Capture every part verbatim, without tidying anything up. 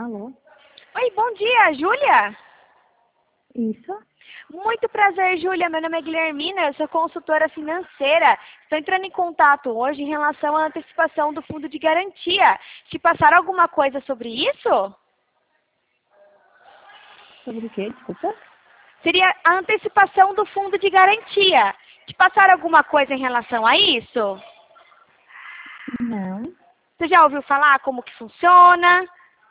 Alô? Oi, bom dia, Júlia? Isso? Muito prazer, Júlia. Meu nome é Guilhermina, eu sou consultora financeira. Estou entrando em contato hoje em relação à antecipação do fundo de garantia. Te passaram alguma coisa sobre isso? Sobre o quê? Desculpa? Seria a antecipação do fundo de garantia. Te passaram alguma coisa em relação a isso? Não. Você já ouviu falar como que funciona?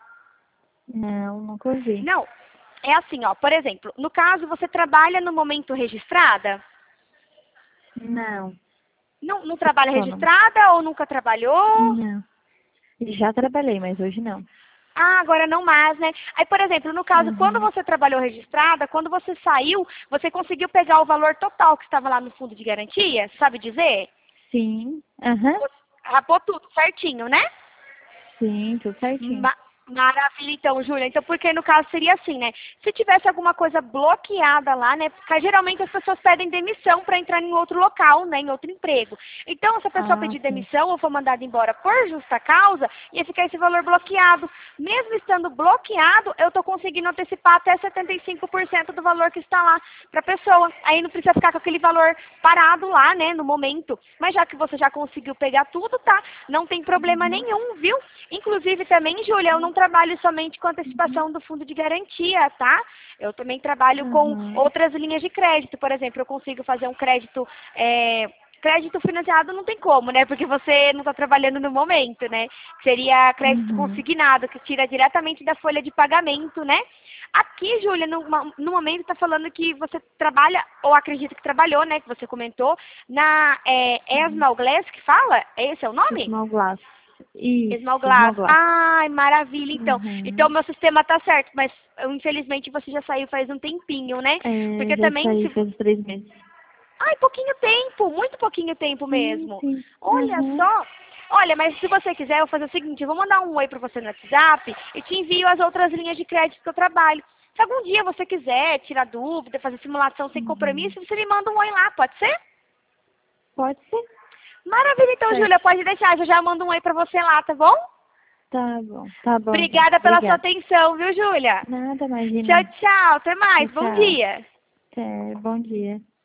Não, nunca ouvi. Não. É assim, ó, por exemplo, no caso você trabalha no momento registrada? Não. Não, não trabalha Autônoma. registrada ou nunca trabalhou? Não. Já trabalhei, mas hoje não. Ah, agora não mais, né? Aí, por exemplo, no caso, quando Uhum. você trabalhou registrada, quando você saiu, você conseguiu pegar o valor total que estava lá no fundo de garantia? Sabe dizer? Sim. Aham. Você rapou tudo certinho, né? Sim, tudo certinho. Ma- Maravilha, então, Júlia. Então, porque no caso seria assim, né? Se tivesse alguma coisa bloqueada lá, né? Porque geralmente as pessoas pedem demissão para entrar em outro local, né? Em outro emprego. Então, se a pessoa Ah, pedir sim. demissão ou for mandada embora por justa causa, ia ficar esse valor bloqueado. Mesmo estando bloqueado, eu estou conseguindo antecipar até setenta e cinco por cento do valor que está lá para a pessoa. Aí não precisa ficar com aquele valor parado lá, né? No momento. Mas já que você já conseguiu pegar tudo, tá? Não tem problema Uhum. nenhum, viu? Inclusive também, Júlia, eu não trabalho somente com antecipação do fundo de garantia, tá? Eu também trabalho com Uhum. outras linhas de crédito. Por exemplo, eu consigo fazer um crédito... é, crédito financiado não tem como, né? Porque você não está trabalhando no momento, né? Seria crédito Uhum. consignado, que tira diretamente da folha de pagamento, né? Aqui, Júlia, no, no momento está falando que você trabalha, ou acredito que trabalhou, né? Que você comentou, na é, Sim. Esmal Glass, que fala? Esse é o nome? Small glass. Small Isso, Glass. small glass. Ai, maravilha, então. Então, Uhum. meu sistema tá certo, mas eu, infelizmente você já saiu faz um tempinho, né? É, Porque já também, saí se... faz três meses. Ai, pouquinho tempo, muito pouquinho tempo Sim, mesmo. sim. Olha Uhum. só. Olha, mas se você quiser, eu vou fazer o seguinte, eu vou mandar um oi pra você no WhatsApp e te envio as outras linhas de crédito que eu trabalho. Se algum dia você quiser tirar dúvida, fazer simulação sem Uhum. compromisso, você me manda um oi lá, pode ser? Pode ser. Maravilha, então, Júlia, Certo. pode deixar, eu já mando um oi pra você lá, tá bom? Tá bom. Tá bom, então. Obrigada pela sua Obrigada. atenção, viu, Júlia? Nada, Tchau, imagina. tchau. Até Tchau, mais. Bom tchau. dia. Até, bom dia.